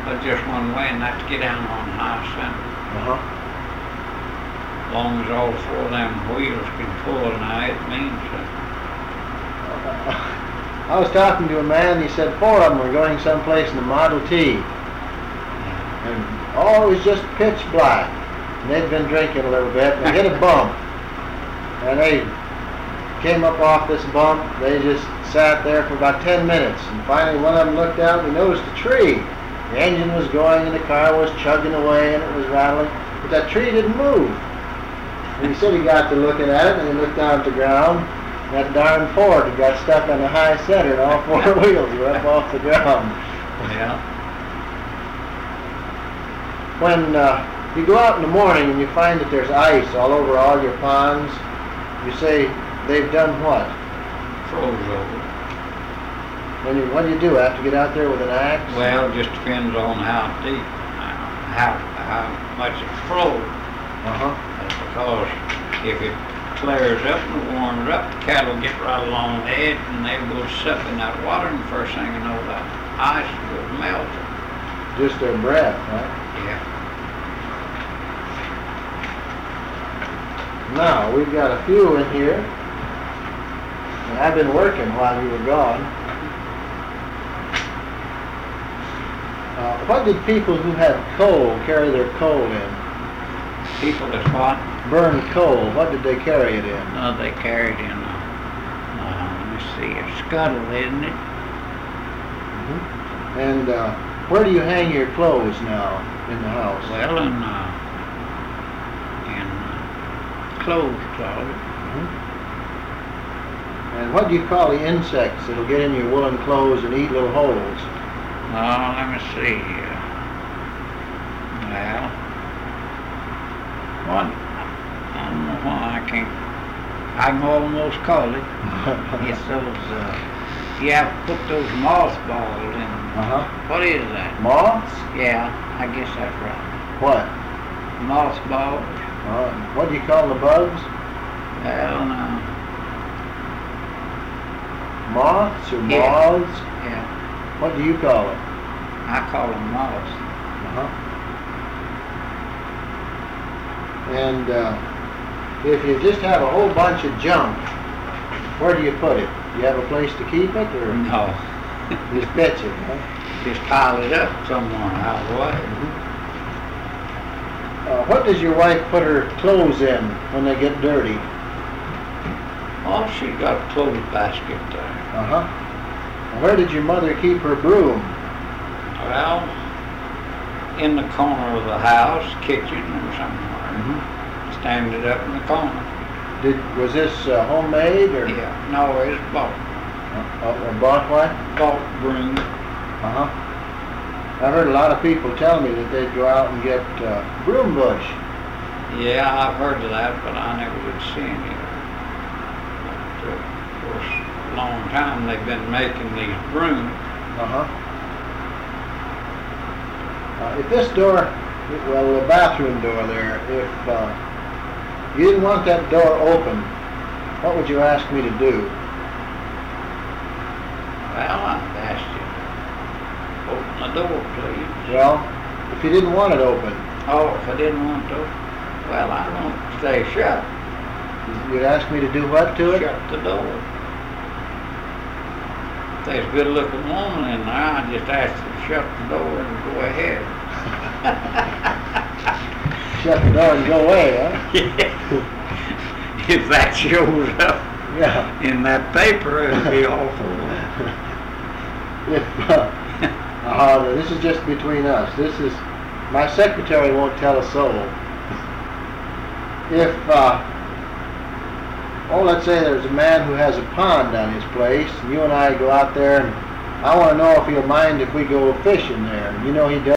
but just one way, and that's get down on high center. Uh-huh. As long as all four of them wheels can pull now, it means I was talking to a man, he said 4 of them were going someplace in the Model T. And all was just pitch black. And they'd been drinking a little bit, and they hit a bump. And they came up off this bump, they just sat there for about 10 minutes. And finally one of them looked out and he noticed a tree. The engine was going and the car was chugging away and it was rattling, but that tree didn't move. And he said he got to looking at it and he looked down at the ground. That darn Ford had got stuck on the high center and all 4 wheels were up off the ground. yeah. When you go out in the morning and you find that there's ice all over all your ponds, you say they've done what? Froze over. What do you do? Have to get out there with an axe? Well, it just depends on how deep, how much it froze. Uh-huh. That's because if it clears up and warms up, the cattle get right along the edge and they go sup in that water, and the first thing you know, that ice will melt. Just their breath, right? Yeah. Now, we've got a few in here. And I've been working while you were gone. What did people who had coal carry their coal in? People that what? Burned coal, what did they carry it in? They carried in let me see, a scuttle, isn't it? Mm-hmm. And where do you hang your clothes now in the house? Well, in clothes closet. Mm-hmm. And what do you call the insects that'll get in your woolen clothes and eat little holes? Let me see. Well, what? I don't know why I can't. I can almost call it. It's those. You have to put those mothballs in. Uh-huh. What is that? Moths? Yeah, I guess that's right. What? Mothballs. What do you call the bugs? Well, no. Moths or Yeah. moths? Yeah, What do you call it? I call them moths. Uh-huh. And if you just have a whole bunch of junk, where do you put it? Do you have a place to keep it, or No, just fetch it? Huh? just pile it up somewhere out of the way. What does your wife put her clothes in when they get dirty? Oh, she got a clothes basket there. Uh-huh. Where did your mother keep her broom? Well, in the corner of the house, kitchen, or somewhere. Mm-hmm. Stand it up in the corner. Was this homemade or Yeah, no, it's bought. bought what? Bought broom. Uh-huh. I've heard a lot of people tell me that they'd go out and get broom bush. Yeah, I've heard of that, but I never did see any. But, of course, a long time they've been making these brooms. Uh-huh. If this door, well, the bathroom door there, if you didn't want that door open, what would you ask me to do? Well, I've asked you to open the door, please. Well, if you didn't want it open, Oh, if I didn't want to, well, I want it to stay shut. you'd ask me to do what to it? Shut the door. If there's a good-looking woman in there, I just ask her to shut the door and go ahead. Shut the door and go away, huh? If that shows up Yeah. in that paper, it'd be awful. If this is just between us. This is my secretary won't tell a soul. If let's say there's a man who has a pond on his place, and you and I go out there, and I want to know if he'll mind if we go fishing there. And you know he does.